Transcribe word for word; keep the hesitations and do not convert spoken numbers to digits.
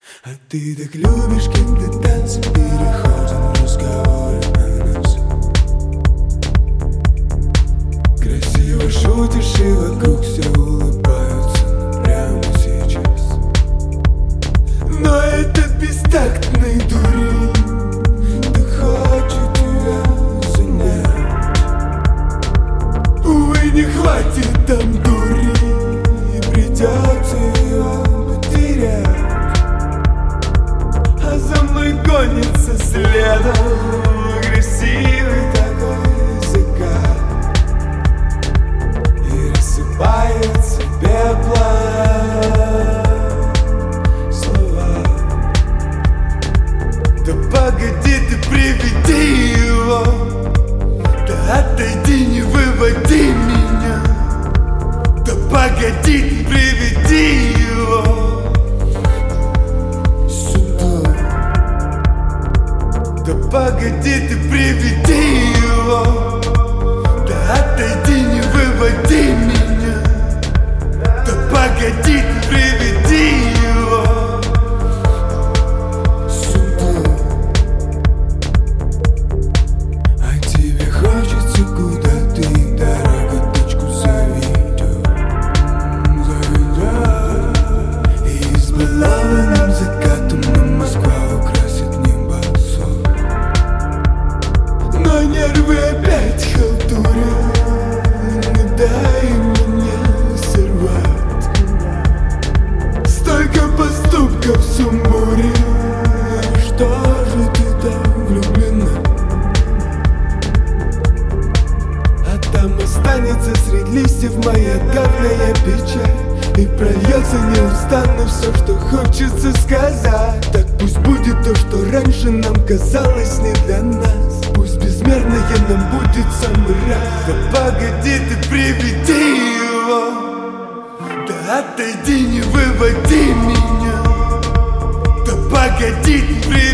А ты так любишь, когда танцы переходят в разговоры о нас. Красиво шутишь, и вокруг все улыбаются, но прямо сейчас. Но этот бестактный дурень так хочет тебя занять. Увы, не хватит там дури, и придется ее потерять. А за мной гонится следом агрессивный такой закат, и рассыпается в пепла слова. Да погоди, ты приведи его, да отойди, не выводи меня. Да погоди, ты приведи его. Да погоди, ты приведи его. Да отойди, не выводи меня. Да погоди, ты приведи его сюда. А тебе хочется куда-то, и дорога точку заведет, заведет. И избалованным закатом на Москва украсит небо. Но нервы опять халтурят, не дай меня сорвать. Столько поступков в сумбуре, что же ты так влюблена? А там останется среди листьев моя давняя печаль, и прольется неустанно все, что хочется сказать. Так пусть будет то, что раньше нам казалось не для нас. Пусть безмерное нам будет самый раз. Да погоди, ты приведи его. Да отойди, не выводи меня. Да погоди, ты приведи